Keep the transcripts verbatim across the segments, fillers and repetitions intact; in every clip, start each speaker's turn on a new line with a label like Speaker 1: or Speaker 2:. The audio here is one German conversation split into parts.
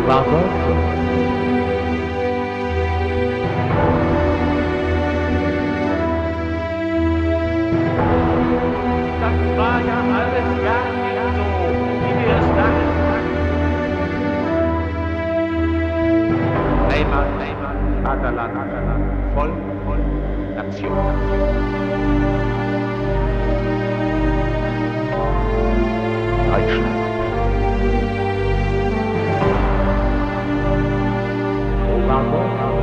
Speaker 1: war Deutschland?
Speaker 2: Das war ja alles gar nicht so, wie wir es dachten. Heimat, Heimat, Vaterland, Vaterland, Volk, Volk, Nation, Nation.
Speaker 1: Deutschland. Wo war Deutschland?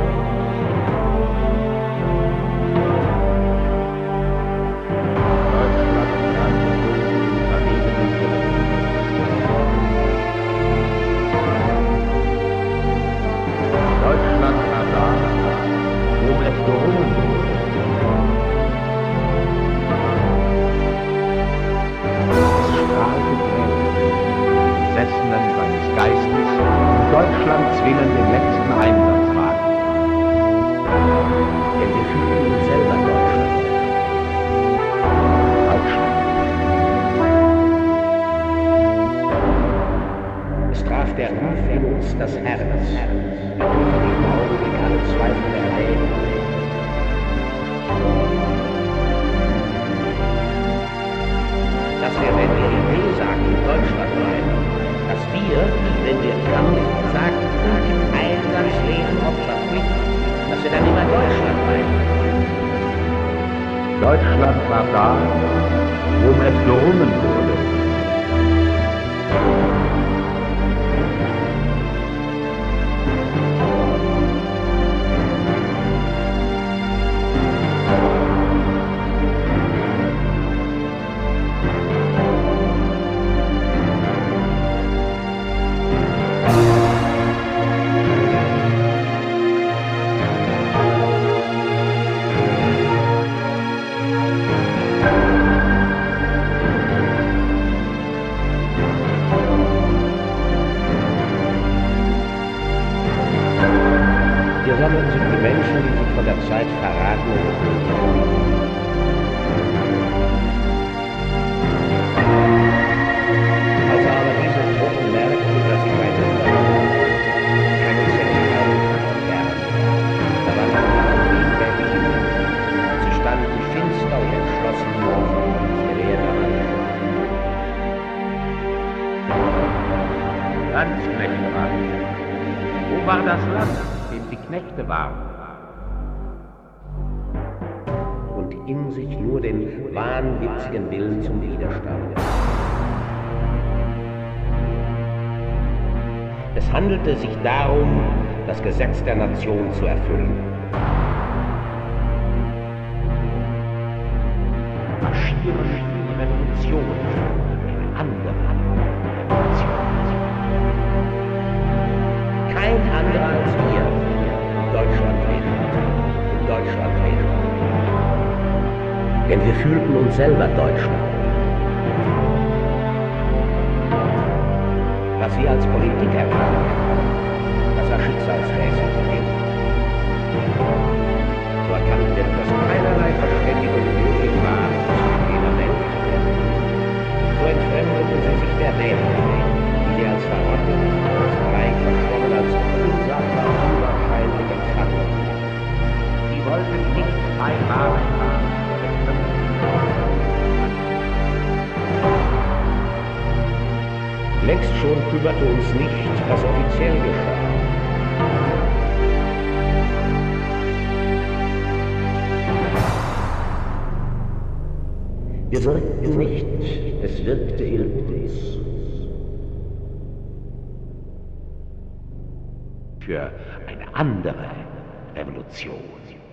Speaker 1: Deutschland war da, wo es gerungen wurde. Es strahlte grell, die Besessenen seines Geistes, und Deutschland zwingen den letzten Einsatzwagen. Denn wir fühlen uns selber Deutschland. Deutschland. Es traf der Ruf in uns das Herz. Wir durften im Augenblick alle Zweifel erleben. Dass wir, wenn wir die B-Sagen in Deutschland bleiben, dass wir, wenn wir Kampf, Sagten, Einsatz, Leben, Opfer, Pflicht, dass wir dann immer Deutschland bleiben. Deutschland war da, wo es gerungen wurde. Hier sammeln sich die Menschen, die sich von der Zeit verraten und betrügen. Als aber diese Truppen merkten, dass sie bei keine zentralen Kraft wären, da war man Anliegen der Liebe, und sie standen finster und entschlossen vor uns gelehrter Hand.
Speaker 2: Landsknechte waren wir. Wo war das Land, dem die Knechte waren?
Speaker 3: Und in sich nur den wahnwitzigen Willen zum Widerstand. Es handelte sich darum, das Gesetz der Nation zu erfüllen.
Speaker 2: Marschieren die Revolution, eine andere Revolution.
Speaker 3: Kein anderer als wir in Deutschland reden, in Deutschland reden. Denn wir fühlten uns selber Deutschland. Was wir als Politik erwarten, das war schicksalsmäßig gegeben. So erkannt wird, dass keinerlei Verständigung möglich war zwischen jener Welt. So entfremdeten sie sich der Welt, die sie als verrottet, als reich verschwommen, als unsagbar unwahrscheinlich empfanden.
Speaker 2: Sie wollten nicht bei Wahrheit haben.
Speaker 3: Längst schon kümmerte uns nicht, was offiziell geschah. Wir wirkten nicht, es wirkte in uns.
Speaker 2: Für eine andere Revolution.